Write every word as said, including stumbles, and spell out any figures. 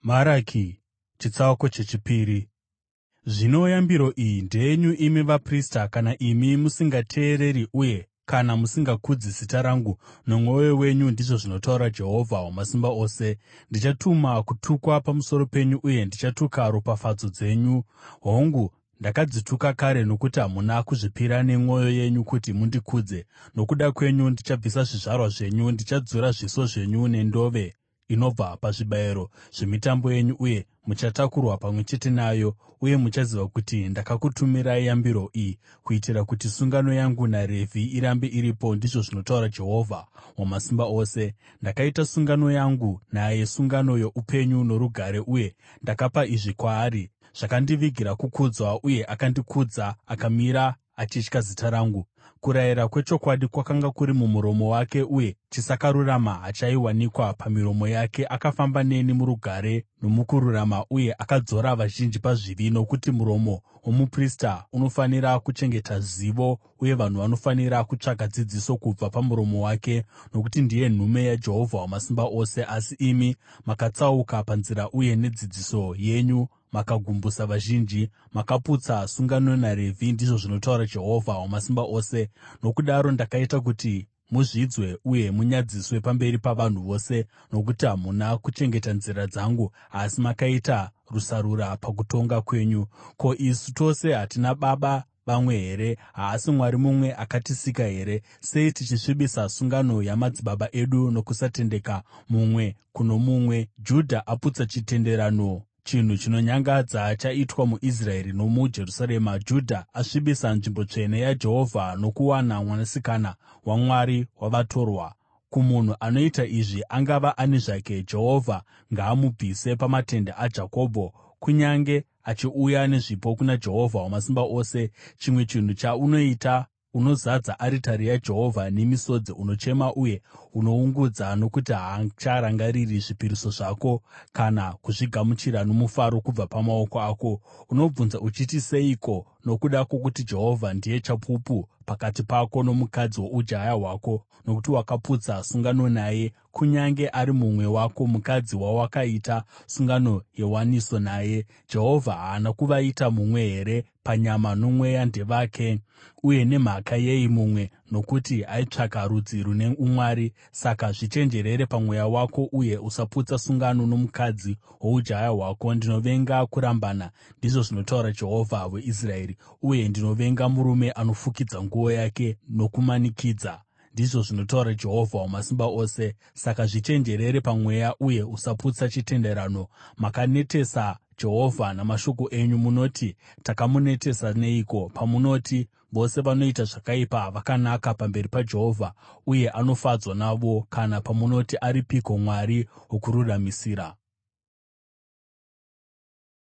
Maraki chitsauko chechipiri. Zvino yambiro iyi ndeyenyu imi vaprista, kana imi musingateereri uye kana musingakudzi zita rangu nomwoyo wenyu, ndizvo zvinotaura Jehovha Wamasimba Ose, ndichatuma kutukwa pamusoro penyu uye ndichatuka ropafadzo dzenyu. Hongu, ndakadzituka kare, nokuti hamuna kuzvipira nemwoyo yenyu kuti mundikudze. Nokuda kwenyu ndichabvisa zvizvarwa zvenyu, ndichadzura zviso zvenyu nendove inobva pazvibayiro zvemitambo yenyu, uye muchatakurwa pamwe chete nayo. Uye muchaziva kuti ndakakutumirai yambiro iyi kuitira kuti sungano yangu naRevhi irambe iripo, ndizvo zvinotaura Jehovha Wamasimba Ose. Ndakaita sungano yangu naye, sungano youpenyu norugare, uye ndakapa izvi kwaari, zvakandivigira kukudzwa, uye akandikudza, akamira achitya zita rangu. Kurayira kwechokwadi kwakanga kuri mumuromo wake, uye chisakarurama hachaiwanikwa pamiromo yake. Akafamba neni murugare nomukururama, uye akadzora vazhinji pazvivi. Nokuti muromo womuprista unofanira kuchengeta zivo, uye vanhu vanofanira kutsvaka dzidziso kubva pamuromo wake, nokuti ndiye nhume yaJehovha Wamasimba Ose. Asi imi makatsauka panzira, uye nedzidziso yenyu makagumbusa vazhinji. Makaputsa sungano naRevhi, ndizvo zvinotaura Jehovha Wamasimba Ose. Nokudaro ndakaita kuti muzvidzwe uye munyadziswe pamberi pavanhu vose, nokuti hamuna kuchengeta nzira dzangu, asi makaita rusarura pakutonga kwenyu. Ko, isu tose hatina baba vamwe here? Haasi Mwari mumwe akatisika here? Sei tichisvibisa sungano yamadzibaba edu nokusatendeka mumwe kuno mumwe? Judha aputsa chitenderano, chinhu chinonyangadza chaitwa muIsraeri nomuJerusarema. Judha asvibisa nzvimbo tsvene yaJehovha nokuwana mwanasikana wamwari wavatorwa. Kumunhu anoita izvi, angava ani zvake, Jehovha ngaamubvise pamatende aJakobho, kunyange achiuya nezvipo kuna Jehovha Wamasimba Ose. Chimwe chinhu chaunoita: unozadza aritari yaJehovha nemisodzi, unochema uye unoungudza, nokuti haacharangariri zvipiriso zvako kana kuzvigamuchira nomufaro kubva pamaoko ako. Unobvunza uchiti, seiko? Nokuda kwokuti Jehovha ndiye chapupu pakati pako nomukadzi woujaya hwako, nokuti wakaputsa sungano naye, kunyange ari mumwe wako, mukadzi wawakaita sungano yewaniso naye. Jehovha haana kuvaita mumwe here? Panyama nomweya ndevake. Uye nemhaka yei mumwe? Nokuti aitsvaka rudzi rune umwari. Saka zvichenjerere pamweya wako, uye usaputsa sungano nomukadzi woujaya hwako. Ndinovenga kurambana, ndizvo zvinotaura Jehovha weIsraeri, uye ndinovenga murume anofukidza nguo yake nokumanikidza, ndizvo zvinotaura Jehovha Wamasimba Ose. Saka zvichenjerere pamweya uye usaputsa chitenderano. Makanetesa Jehovha namashoko enyu. Munoti, takamunetesa neiko? Pamunoti, vose vanoita zvakaipa vakanaka pamberi paJehovha, uye anofadzwa navo. Kana pamunoti, aripiko Mwari wokururamisira?